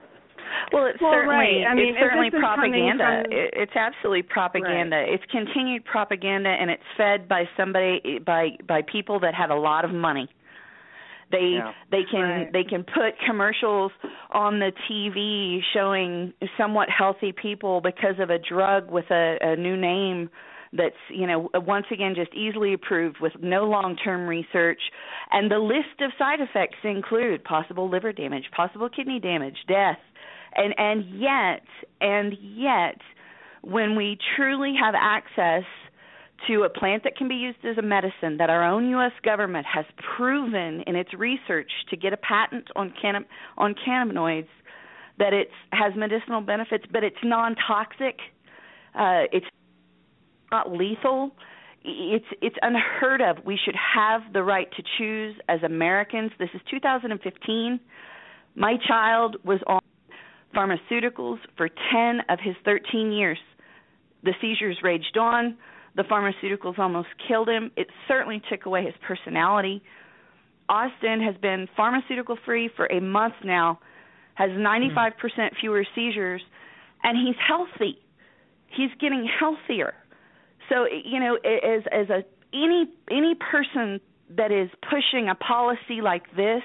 Well, it's well, certainly, right. I mean, it's certainly propaganda. From... It, it's absolutely propaganda. Right. It's continued propaganda, and it's fed by somebody, by by people that have a lot of money. They yeah. they can right. they can put commercials on the T V showing somewhat healthy people because of a drug with a, a new name that's, you know, once again just easily approved with no long-term research, and the list of side effects include possible liver damage, possible kidney damage, death, and and yet and yet when we truly have access to a plant that can be used as a medicine that our own U S government has proven in its research to get a patent on canna- on cannabinoids that it has medicinal benefits, but it's non-toxic, uh, it's not lethal. It's it's unheard of. We should have the right to choose as Americans. This is two thousand fifteen. My child was on pharmaceuticals for ten of his thirteen years. The seizures raged on. The pharmaceuticals almost killed him. It certainly took away his personality. Austin has been pharmaceutical free for a month now, has ninety-five percent fewer seizures, and he's healthy. He's getting healthier. So, you know, as as a any any person that is pushing a policy like this,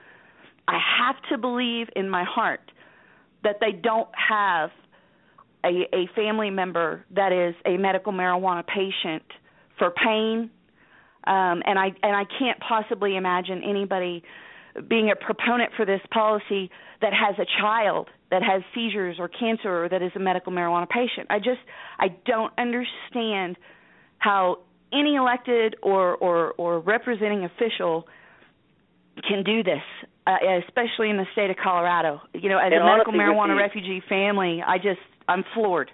I have to believe in my heart that they don't have a, a family member that is a medical marijuana patient for pain, um, and I and I can't possibly imagine anybody being a proponent for this policy that has a child that has seizures or cancer or that is a medical marijuana patient. I just I don't understand how any elected or, or, or representing official can do this, uh, especially in the state of Colorado. You know, as and a medical honestly, marijuana the, refugee family, I just I'm floored.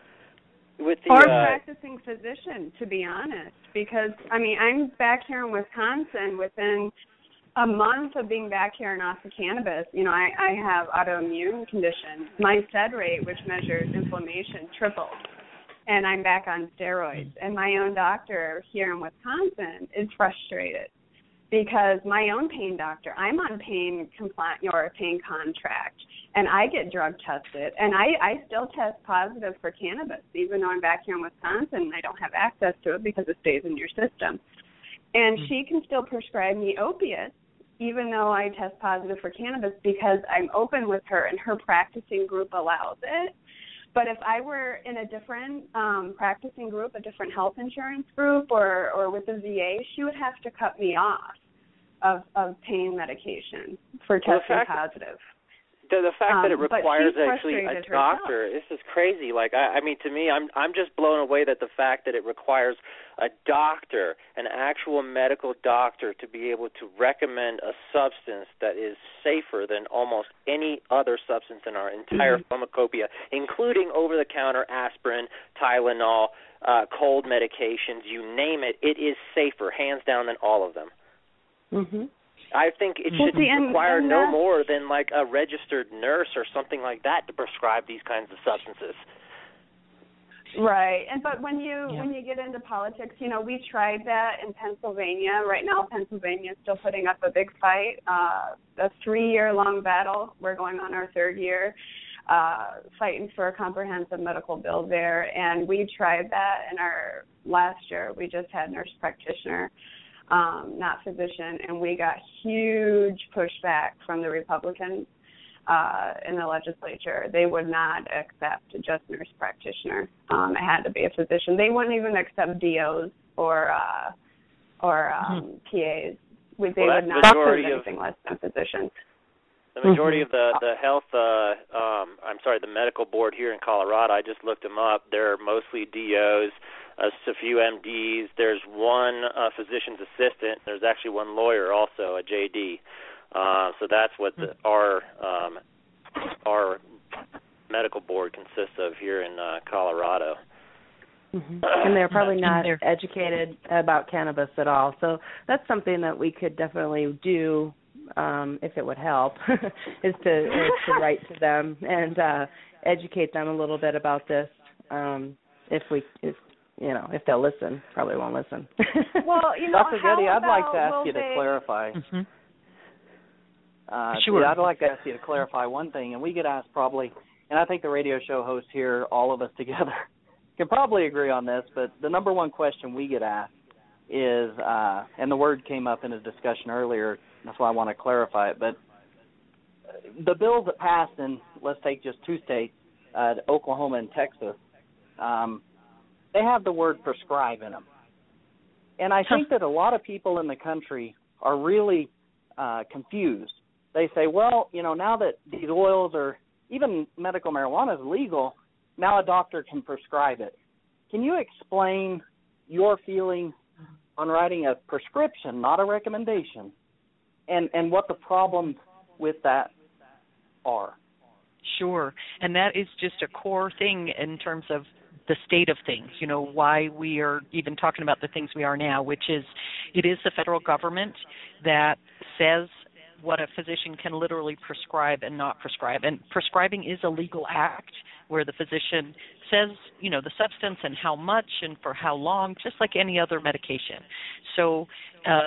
With the, or uh, practicing physician, to be honest, because I mean I'm back here in Wisconsin within a month of being back here and off of cannabis. You know, I, I have autoimmune conditions. My S E D rate, which measures inflammation, tripled. And I'm back on steroids. And my own doctor here in Wisconsin is frustrated because my own pain doctor, I'm on pain compliant or a pain contract, and I get drug tested, and I, I still test positive for cannabis, even though I'm back here in Wisconsin and I don't have access to it because it stays in your system. And she can still prescribe me opiates, even though I test positive for cannabis, because I'm open with her and her practicing group allows it. But if I were in a different um, practicing group, a different health insurance group, or, or with the V A, she would have to cut me off of, of pain medication for well, testing fact, positive. The, the fact um, that it requires actually a doctor, herself. this is crazy. Like, I, I mean, to me, I'm I'm just blown away that the fact that it requires a doctor, an actual medical doctor, to be able to recommend a substance that is safer than almost any other substance in our entire mm-hmm. pharmacopoeia, including over-the-counter aspirin, Tylenol, uh, cold medications, you name it. It is safer, hands down, than all of them. Mm-hmm. I think it should See, and, require and no more than like a registered nurse or something like that to prescribe these kinds of substances. Right, and but when you yeah. when you get into politics, you know, we tried that in Pennsylvania. Right now, Pennsylvania is still putting up a big fight, uh, a three-year-long battle. We're going on our third year, uh, fighting for a comprehensive medical bill there, and we tried that in our last year. We just had nurse practitioner. Um, not physician, and we got huge pushback from the Republicans uh, in the legislature. They would not accept just nurse practitioner. Um, it had to be a physician. They wouldn't even accept D Os or uh, or um, mm-hmm. P As. They well, would not accept anything of, less than physicians. The majority of the the health, uh, um, I'm sorry, the medical board here in Colorado, I just looked them up. They're mostly D Os. Uh, a few M Ds. There's one uh, physician's assistant. There's actually one lawyer also, a J D. Uh, so that's what the, our um, our medical board consists of here in uh, Colorado. Mm-hmm. And they're probably not educated about cannabis at all. So that's something that we could definitely do um, if it would help, is to is to write to them and uh, educate them a little bit about this. Um, if we if You know, if they'll listen, probably won't listen. Well, you know, Doctor Getty, I'd like to ask you they... to clarify. Mm-hmm. Uh, sure. I'd like to ask you to clarify one thing, and we get asked probably, and I think the radio show hosts here, all of us together, can probably agree on this, but the number one question we get asked is, uh, and the word came up in a discussion earlier, that's why I want to clarify it, but the bills that passed in, let's take just two states, uh, Oklahoma and Texas, um, they have the word prescribe in them. And I think that a lot of people in the country are really uh, confused. They say, well, you know, now that these oils are, even medical marijuana is legal, now a doctor can prescribe it. Can you explain your feeling on writing a prescription, not a recommendation, and, and what the problems with that are? Sure. And that is just a core thing in terms of the state of things, you know, why we are even talking about the things we are now, which is it is the federal government that says what a physician can literally prescribe and not prescribe. And prescribing is a legal act where the physician says, you know, the substance and how much and for how long, just like any other medication. So uh,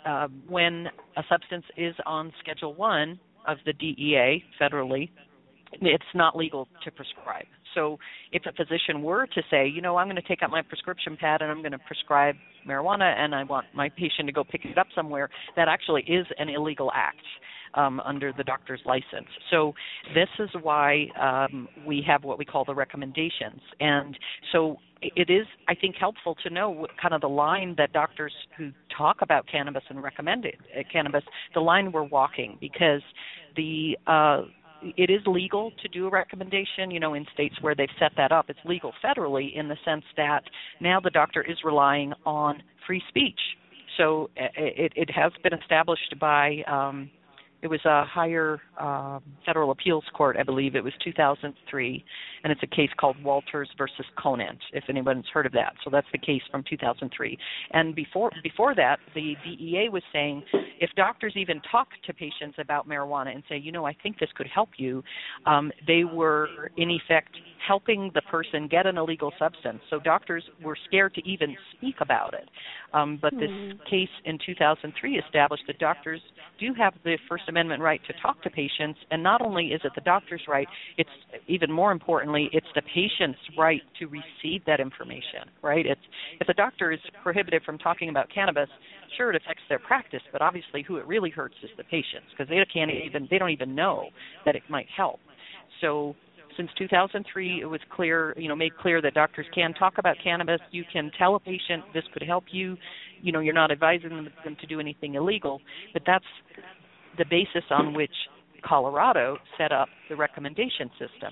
uh, when a substance is on Schedule One of the D E A federally, it's not legal to prescribe. So if a physician were to say, you know, I'm going to take out my prescription pad and I'm going to prescribe marijuana and I want my patient to go pick it up somewhere, that actually is an illegal act um, under the doctor's license. So this is why um, we have what we call the recommendations. And so it is, I think, helpful to know what kind of the line that doctors who talk about cannabis and recommend it, uh, cannabis, the line we're walking, because the uh, it is legal to do a recommendation, you know, in states where they've set that up. It's legal federally in the sense that now the doctor is relying on free speech. So it, it has been established by, um, it was a higher uh, federal appeals court, I believe. It was two thousand three, and it's a case called Walters versus Conant, if anyone's heard of that. So that's the case from two thousand three. And before before that, the D E A was saying if doctors even talk to patients about marijuana and say, you know, I think this could help you, um, they were, in effect, helping the person get an illegal substance. So doctors were scared to even speak about it. Um, but this mm-hmm. case in two thousand three established that doctors do have the First Amendment right to talk to patients, and not only is it the doctor's right, it's even more importantly, it's the patient's right to receive that information, right? It's, if the doctor is prohibited from talking about cannabis, sure, it affects their practice, but obviously who it really hurts is the patients, because they can't even, they don't even know that it might help. So since two thousand three, it was clear, you know, made clear that doctors can talk about cannabis. You can tell a patient this could help you. You know, you're not advising them, them to do anything illegal, but that's the basis on which Colorado set up the recommendation system.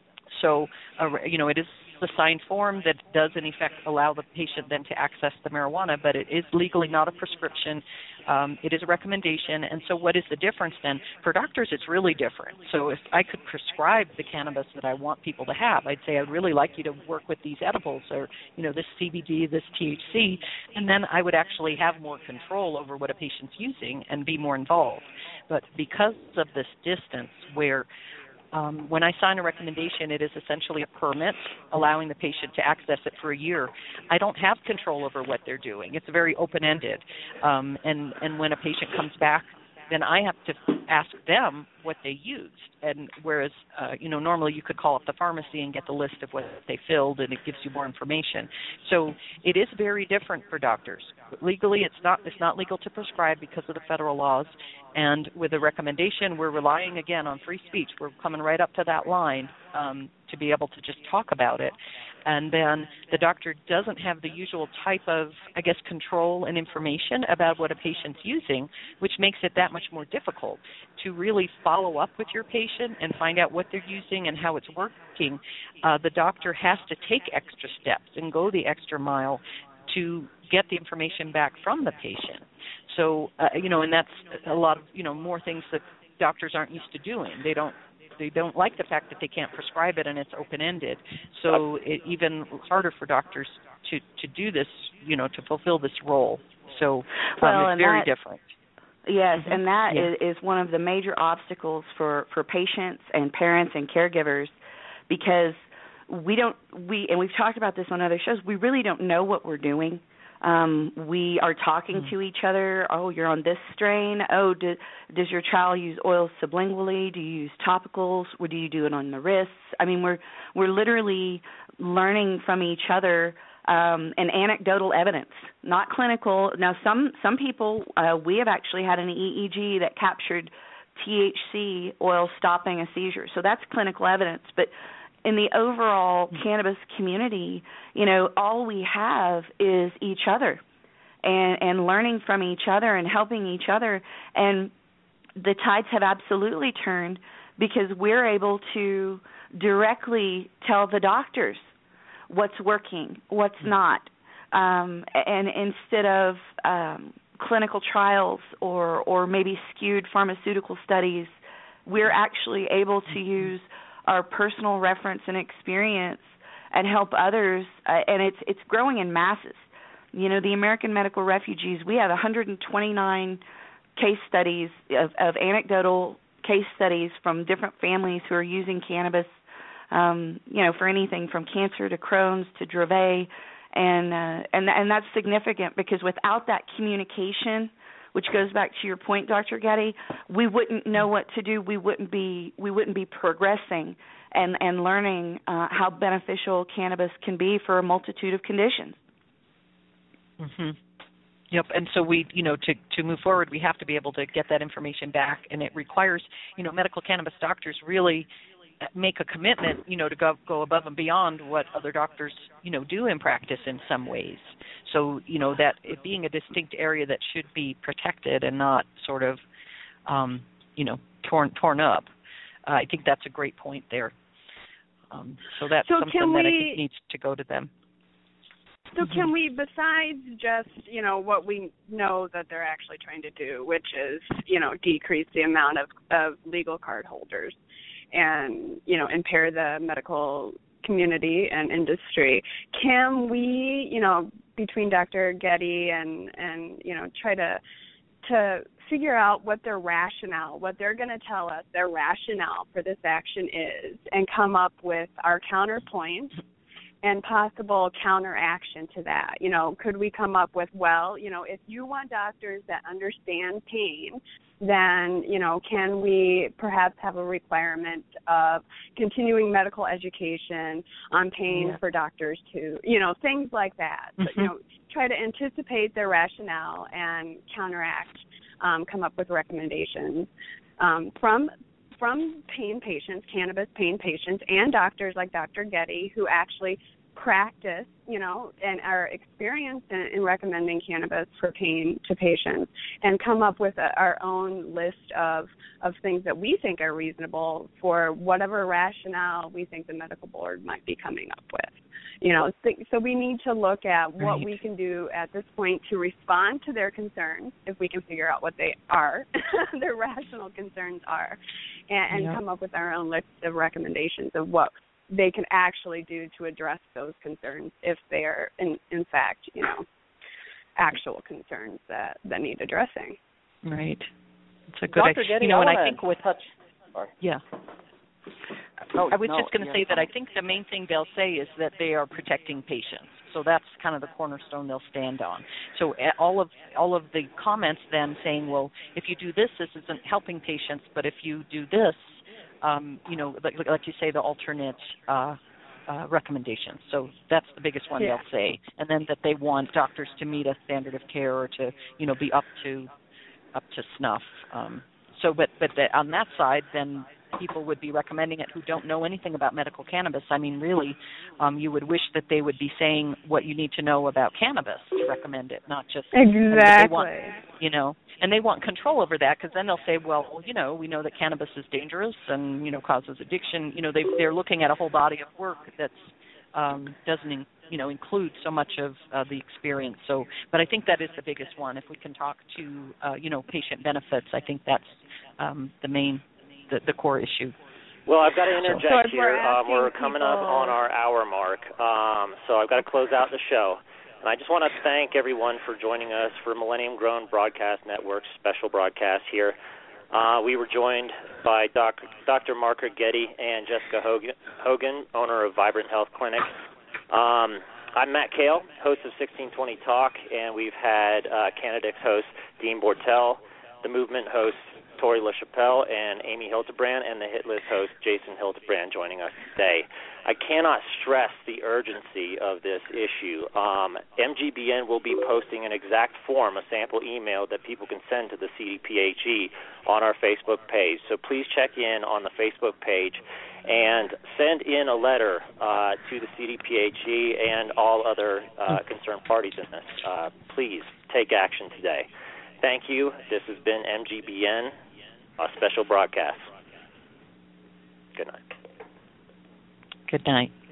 So, uh, you know, it is the signed form that does, in effect, allow the patient then to access the marijuana, but it is legally not a prescription. Um, it is a recommendation. And so what is the difference then? For doctors, it's really different. So if I could prescribe the cannabis that I want people to have, I'd say I'd really like you to work with these edibles or, you know, this C B D, this T H C, and then I would actually have more control over what a patient's using and be more involved. But because of this distance where Um, when I sign a recommendation, it is essentially a permit allowing the patient to access it for a year. I don't have control over what they're doing. It's very open-ended. Um, and, and when a patient comes back, then I have to ask them what they used. And whereas, uh, you know, normally you could call up the pharmacy and get the list of what they filled, and it gives you more information. So it is very different for doctors. But legally, it's not it's not legal to prescribe because of the federal laws. And with a recommendation, we're relying, again, on free speech. We're coming right up to that line um, to be able to just talk about it. And then the doctor doesn't have the usual type of, I guess, control and information about what a patient's using, which makes it that much more difficult to really follow up with your patient and find out what they're using and how it's working. Uh, the doctor has to take extra steps and go the extra mile to get the information back from the patient. So, uh, you know, and that's a lot of, you know, more things that doctors aren't used to doing. They don't They don't like the fact that they can't prescribe it and it's open-ended. So it's even harder for doctors to, to do this, you know, to fulfill this role. So um, well, it's very that, different. Yes, Mm-hmm. and that yeah. is, is one of the major obstacles for, for patients and parents and caregivers, because we don't, we and we've talked about this on other shows, we really don't know what we're doing. Um, we are talking mm-hmm. to each other. Oh, you're on this strain. Oh, do, does your child use oils sublingually? Do you use topicals? Or do you do it on the wrists? I mean, we're we're literally learning from each other um, and anecdotal evidence, not clinical. Now, some some people, uh, we have actually had an E E G that captured T H C oil stopping a seizure. So that's clinical evidence, but in the overall cannabis community, you know, all we have is each other and, and learning from each other and helping each other. And the tides have absolutely turned because we're able to directly tell the doctors what's working, what's not. Um, and instead of um, clinical trials or, or maybe skewed pharmaceutical studies, we're actually able to use our personal reference and experience and help others, uh, and it's it's growing in masses. You know, the American Medical Refugees, we have one hundred twenty-nine case studies of, of anecdotal case studies from different families who are using cannabis, um, you know, for anything from cancer to Crohn's to Dravet, and uh, and and that's significant because without that communication which goes back to your point, Doctor Getty. We wouldn't know what to do. We wouldn't be we wouldn't be progressing and and learning uh, how beneficial cannabis can be for a multitude of conditions. Mm-hmm. Yep, and so we, you know, to, to move forward, we have to be able to get that information back, and it requires, you know, medical cannabis doctors really make a commitment, you know, to go, go above and beyond what other doctors, you know, do in practice in some ways. So, you know, that it being a distinct area that should be protected and not sort of, um, you know, torn torn up. Uh, I think that's a great point there. Um, so that's so something we, that I think needs to go to them. So can we, besides just, you know, what we know that they're actually trying to do, which is, you know, decrease the amount of, of legal card holders and, you know, impair the medical community and industry, can we, you know, between Doctor Getty and, and you know, try to to figure out what their rationale, what they're going to tell us their rationale for this action is, and come up with our counterpoint and possible counteraction to that. You know, could we come up with, well, you know, if you want doctors that understand pain, then, you know, can we perhaps have a requirement of continuing medical education on pain yeah. for doctors to, you know, things like that. Mm-hmm. But, you know, try to anticipate their rationale and counteract, um, come up with recommendations um, from from pain patients, cannabis pain patients, and doctors like Doctor Getty who actually practice, you know, and are experienced in, in recommending cannabis for pain to patients, and come up with a, our own list of, of things that we think are reasonable for whatever rationale we think the medical board might be coming up with. You know, so we need to look at what right. we can do at this point to respond to their concerns, if we can figure out what they are, their rational concerns are, and, and yep. come up with our own list of recommendations of what they can actually do to address those concerns if they are, in, in fact, you know, actual concerns that, that need addressing. Right. It's a good Doctor idea. Getty, you know, I and I think with touch. Sorry. Yeah. No, I was no, just going to yeah, say that I think the main thing they'll say is that they are protecting patients. So that's kind of the cornerstone they'll stand on. So all of all of the comments then saying, well, if you do this, this isn't helping patients, but if you do this, um, you know, like, like you say, the alternate uh, uh, recommendations. So that's the biggest one yeah. they'll say. And then that they want doctors to meet a standard of care or to, you know, be up to up to snuff. Um, so, but but the, on that side, then people would be recommending it who don't know anything about medical cannabis. I mean, really, um, you would wish that they would be saying what you need to know about cannabis to recommend it, not just exactly. They want, you know, and they want control over that because then they'll say, well, you know, we know that cannabis is dangerous and you know causes addiction. You know, they they're looking at a whole body of work that's um, doesn't in, you know include so much of uh, the experience. So, but I think that is the biggest one. If we can talk to uh, you know patient benefits, I think that's um, the main. The, the core issue. Well, I've got to interject so here. We're, um, we're coming people... up on our hour mark, um, so I've got to close out the show. And I just want to thank everyone for joining us for Millennium Grown Broadcast Network's special broadcast here. Uh, we were joined by Doc, Doctor Margaret Getty and Jessica Hogan, Hogan, owner of Vibrant Health Clinic. Um, I'm Matt Kale, host of sixteen twenty Talk, and we've had uh, Canadix host Dean Bortel, the Movement host Tori LaChapelle, and Amy Hildebrand, and the Hit List host Jason Hildebrand joining us today. I cannot stress the urgency of this issue. Um, M G B N will be posting an exact form, a sample email that people can send to the C D P H E on our Facebook page. So please check in on the Facebook page and send in a letter uh, to the C D P H E and all other uh, concerned parties in this. Uh, please take action today. Thank you. This has been M G B N, a special broadcast. Good night. Good night.